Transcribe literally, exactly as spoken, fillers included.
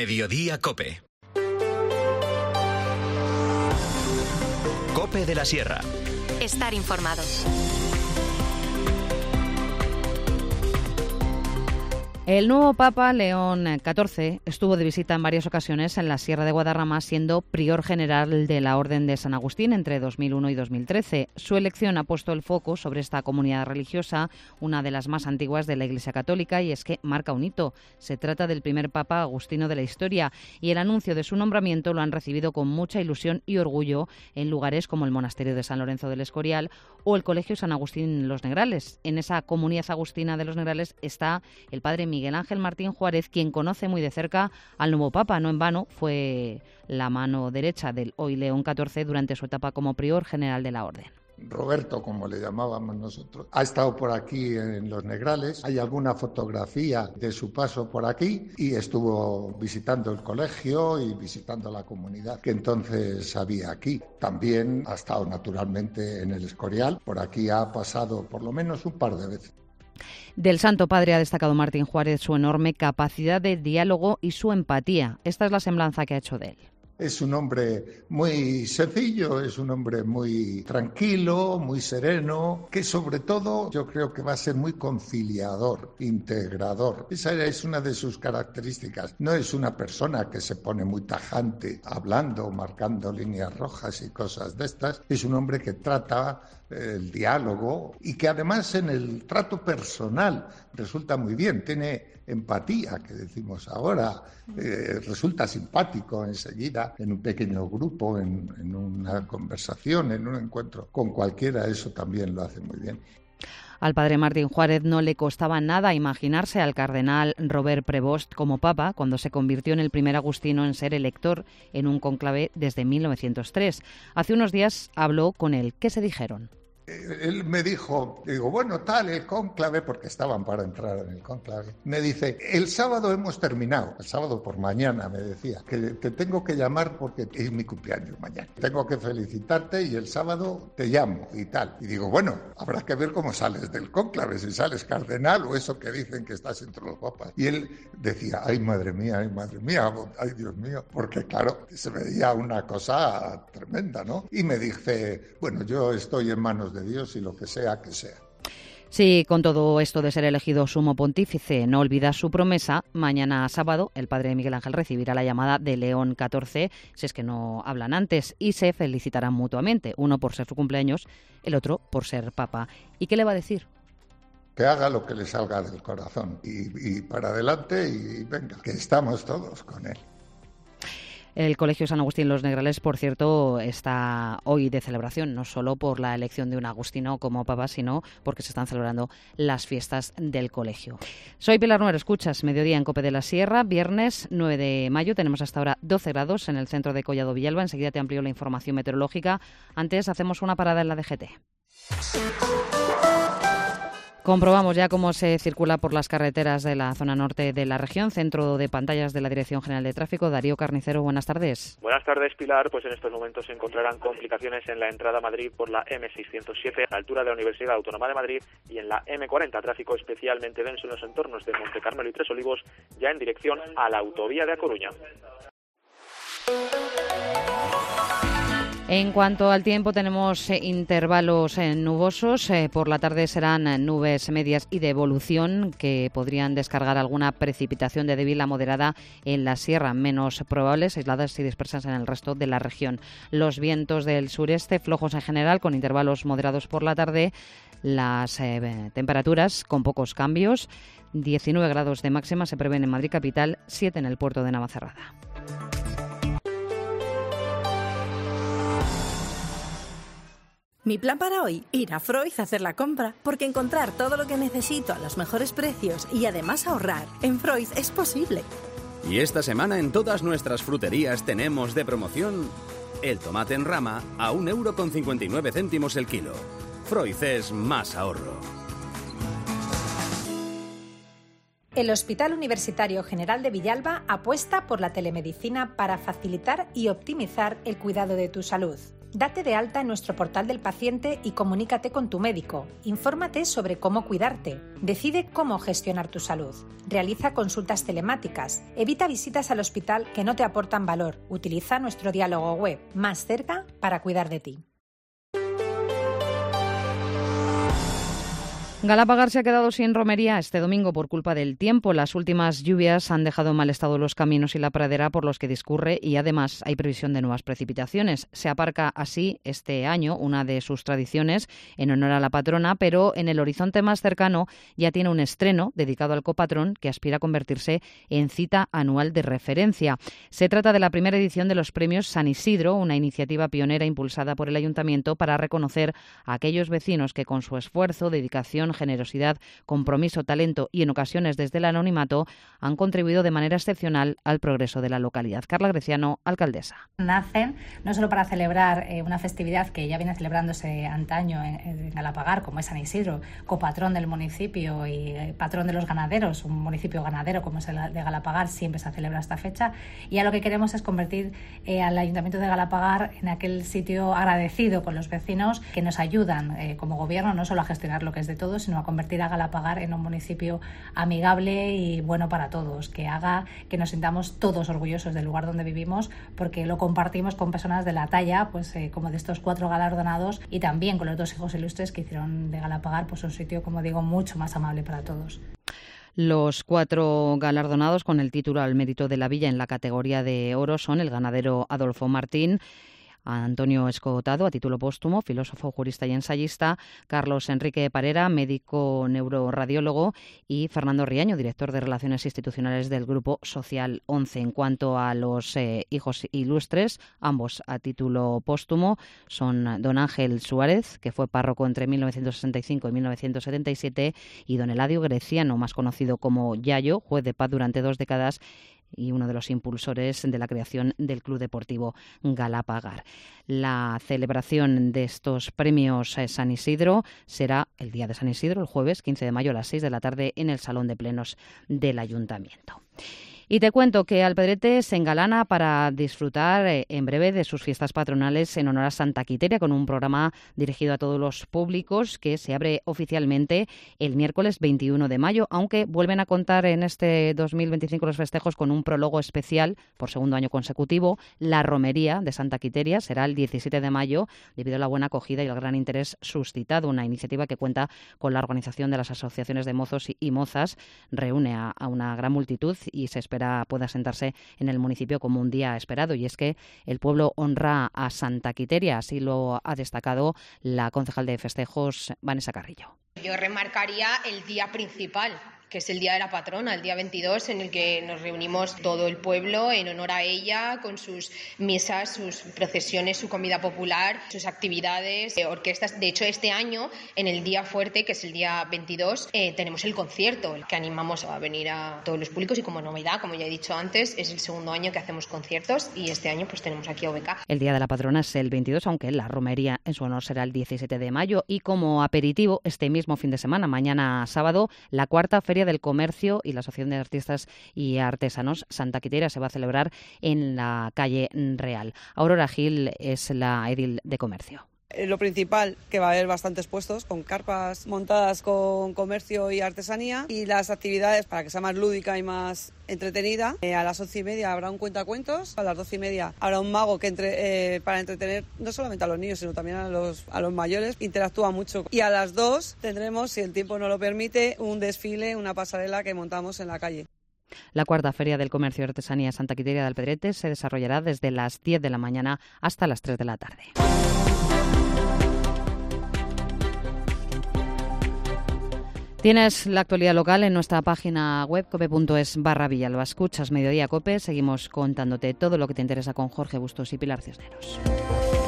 Mediodía Cope. Cope de la Sierra. Estar informado. El nuevo Papa León catorce estuvo de visita en varias ocasiones en la Sierra de Guadarrama, siendo prior general de la Orden de San Agustín entre dos mil uno y dos mil trece. Su elección ha puesto el foco sobre esta comunidad religiosa, una de las más antiguas de la Iglesia Católica, y es que marca un hito. Se trata del primer Papa agustino de la historia, y el anuncio de su nombramiento lo han recibido con mucha ilusión y orgullo en lugares como el Monasterio de San Lorenzo del Escorial o el Colegio San Agustín Los Negrales. En esa comunidad agustina de Los Negrales está el padre Miguel Ángel Martín Juárez, quien conoce muy de cerca al nuevo Papa. No en vano fue la mano derecha del hoy León catorce durante su etapa como prior general de la Orden. Roberto, como le llamábamos nosotros, ha estado por aquí en Los Negrales. Hay alguna fotografía de su paso por aquí y estuvo visitando el colegio y visitando la comunidad que entonces había aquí. También ha estado naturalmente en el Escorial. Por aquí ha pasado por lo menos un par de veces. Del Santo Padre ha destacado Martín Juárez su enorme capacidad de diálogo y su empatía. Esta es la semblanza que ha hecho de él. Es un hombre muy sencillo, es un hombre muy tranquilo, muy sereno, que sobre todo yo creo que va a ser muy conciliador, integrador. Esa es una de sus características. No es una persona que se pone muy tajante hablando, marcando líneas rojas y cosas de estas. Es un hombre que trata el diálogo y que además en el trato personal resulta muy bien. Tiene empatía, que decimos ahora, eh, resulta simpático enseguida en un pequeño grupo, en, en una conversación, en un encuentro con cualquiera. Eso también lo hace muy bien. Al padre Martín Juárez no le costaba nada imaginarse al cardenal Robert Prevost como papa cuando se convirtió en el primer agustino en ser elector en un cónclave desde mil novecientos tres. Hace unos días habló con él. ¿Qué se dijeron? Él me dijo, digo, bueno, tal, el cónclave, porque estaban para entrar en el cónclave. Me dice, el sábado hemos terminado, el sábado por mañana, me decía, que te tengo que llamar porque es mi cumpleaños mañana. Tengo que felicitarte y el sábado te llamo y tal. Y digo, bueno, habrá que ver cómo sales del cónclave, si sales cardenal o eso que dicen que estás entre los papas. Y él decía, ay, madre mía, ay, madre mía, ay, Dios mío, porque claro, se veía una cosa tremenda, ¿no? Y me dice, bueno, yo estoy en manos de Dios y lo que sea que sea. Sí, con todo esto de ser elegido sumo pontífice, no olvida su promesa. Mañana sábado el padre Miguel Ángel recibirá la llamada de León catorce, si es que no hablan antes, y se felicitarán mutuamente, uno por ser su cumpleaños, el otro por ser papa. ¿Y qué le va a decir? Que haga lo que le salga del corazón y, y para adelante y venga, que estamos todos con él. El Colegio San Agustín Los Negrales, por cierto, está hoy de celebración, no solo por la elección de un agustino como papa, sino porque se están celebrando las fiestas del colegio. Soy Pilar Nuero, escuchas Mediodía en Cope de la Sierra, viernes nueve de mayo, tenemos hasta ahora doce grados en el centro de Collado Villalba. Enseguida te amplío la información meteorológica. Antes hacemos una parada en la D G T. Comprobamos ya cómo se circula por las carreteras de la zona norte de la región. Centro de pantallas de la Dirección General de Tráfico. Darío Carnicero, buenas tardes. Buenas tardes, Pilar. Pues en estos momentos se encontrarán complicaciones en la entrada a Madrid por la eme seiscientos siete, a la altura de la Universidad Autónoma de Madrid, y en la eme cuarenta. Tráfico especialmente denso en los entornos de Monte Carmelo y Tres Olivos, ya en dirección a la autovía de A Coruña. En cuanto al tiempo, tenemos eh, intervalos eh, nubosos. Eh, por la tarde serán eh, nubes medias y de evolución que podrían descargar alguna precipitación de débil a moderada en la sierra, menos probables, aisladas y dispersas en el resto de la región. Los vientos del sureste flojos en general, con intervalos moderados por la tarde. Las eh, temperaturas con pocos cambios. diecinueve grados de máxima se prevén en Madrid capital, siete en el puerto de Navacerrada. Mi plan para hoy, ir a Freud a hacer la compra, porque encontrar todo lo que necesito a los mejores precios y además ahorrar en Freud es posible. Y esta semana en todas nuestras fruterías tenemos de promoción el tomate en rama a un euro con cincuenta y nueve céntimos el kilo. Freud es más ahorro. El Hospital Universitario General de Villalba apuesta por la telemedicina para facilitar y optimizar el cuidado de tu salud. Date de alta en nuestro portal del paciente y comunícate con tu médico. Infórmate sobre cómo cuidarte. Decide cómo gestionar tu salud. Realiza consultas telemáticas. Evita visitas al hospital que no te aportan valor. Utiliza nuestro diálogo web Más Cerca para cuidar de ti. Galapagar se ha quedado sin romería este domingo por culpa del tiempo. Las últimas lluvias han dejado en mal estado los caminos y la pradera por los que discurre y además hay previsión de nuevas precipitaciones. Se aparca así este año una de sus tradiciones en honor a la patrona, pero en el horizonte más cercano ya tiene un estreno dedicado al copatrón que aspira a convertirse en cita anual de referencia. Se trata de la primera edición de los premios San Isidro, una iniciativa pionera impulsada por el Ayuntamiento para reconocer a aquellos vecinos que con su esfuerzo, dedicación, generosidad, compromiso, talento y en ocasiones desde el anonimato han contribuido de manera excepcional al progreso de la localidad. Carla Greciano, alcaldesa. Nacen no solo para celebrar eh, una festividad que ya viene celebrándose antaño en, en Galapagar, como es San Isidro, copatrón del municipio y eh, patrón de los ganaderos, un municipio ganadero como es el de Galapagar, siempre se celebra esta fecha, y ya lo que queremos es convertir eh, al Ayuntamiento de Galapagar en aquel sitio agradecido con los vecinos que nos ayudan eh, como gobierno no solo a gestionar lo que es de todos, sino a convertir a Galapagar en un municipio amigable y bueno para todos, que haga que nos sintamos todos orgullosos del lugar donde vivimos, porque lo compartimos con personas de la talla, pues eh, como de estos cuatro galardonados, y también con los dos hijos ilustres que hicieron de Galapagar pues un sitio, como digo, mucho más amable para todos. Los cuatro galardonados con el título al mérito de la villa en la categoría de oro son el ganadero Adolfo Martín, Antonio Escotado, a título póstumo, filósofo, jurista y ensayista, Carlos Enrique Parera, médico neuroradiólogo, y Fernando Riaño, director de Relaciones Institucionales del Grupo Social once. En cuanto a los eh, hijos ilustres, ambos a título póstumo, son don Ángel Suárez, que fue párroco entre mil novecientos sesenta y cinco y mil novecientos setenta y siete, y don Eladio Greciano, más conocido como Yayo, juez de paz durante dos décadas y uno de los impulsores de la creación del Club Deportivo Galapagar. La celebración de estos premios San Isidro será el día de San Isidro, el jueves quince de mayo a las seis de la tarde en el Salón de Plenos del Ayuntamiento. Y te cuento que Alpedrete se engalana para disfrutar eh, en breve de sus fiestas patronales en honor a Santa Quiteria, con un programa dirigido a todos los públicos que se abre oficialmente el miércoles veintiuno de mayo, aunque vuelven a contar en este dos mil veinticinco los festejos con un prólogo especial por segundo año consecutivo. La romería de Santa Quiteria será el diecisiete de mayo debido a la buena acogida y el gran interés suscitado. Una iniciativa que cuenta con la organización de las asociaciones de mozos y mozas, reúne a, a una gran multitud y se espera pueda sentarse en el municipio como un día esperado, y es que el pueblo honra a Santa Quiteria, así lo ha destacado la concejal de festejos Vanessa Carrillo. Yo remarcaría el día principal, que es el Día de la Patrona, el día veintidós, en el que nos reunimos todo el pueblo en honor a ella, con sus misas, sus procesiones, su comida popular, sus actividades, eh, orquestas. De hecho, este año, en el día fuerte, que es el día veintidós, eh, tenemos el concierto, el que animamos a venir a todos los públicos, y como novedad, como ya he dicho antes, es el segundo año que hacemos conciertos, y este año pues tenemos aquí a O B K. El Día de la Patrona es el veintidós, aunque la romería en su honor será el diecisiete de mayo, y como aperitivo, este mismo fin de semana, mañana sábado, la cuarta Feria del Comercio y la Asociación de Artistas y Artesanos Santa Quiteria se va a celebrar en la calle Real. Aurora Gil es la edil de Comercio. Lo principal, que va a haber bastantes puestos con carpas montadas con comercio y artesanía, y las actividades para que sea más lúdica y más entretenida. Eh, a las once y media habrá un cuentacuentos, a las doce y media habrá un mago que entre, eh, para entretener no solamente a los niños sino también a los, a los mayores, interactúa mucho. Y a las dos tendremos, si el tiempo no lo permite, un desfile, una pasarela que montamos en la calle. La cuarta Feria del Comercio y Artesanía Santa Quiteria de Alpedrete se desarrollará desde las diez de la mañana hasta las tres de la tarde. Tienes la actualidad local en nuestra página web cope punto es barra Villalba. Escuchas Mediodía Cope. Seguimos contándote todo lo que te interesa con Jorge Bustos y Pilar Cisneros.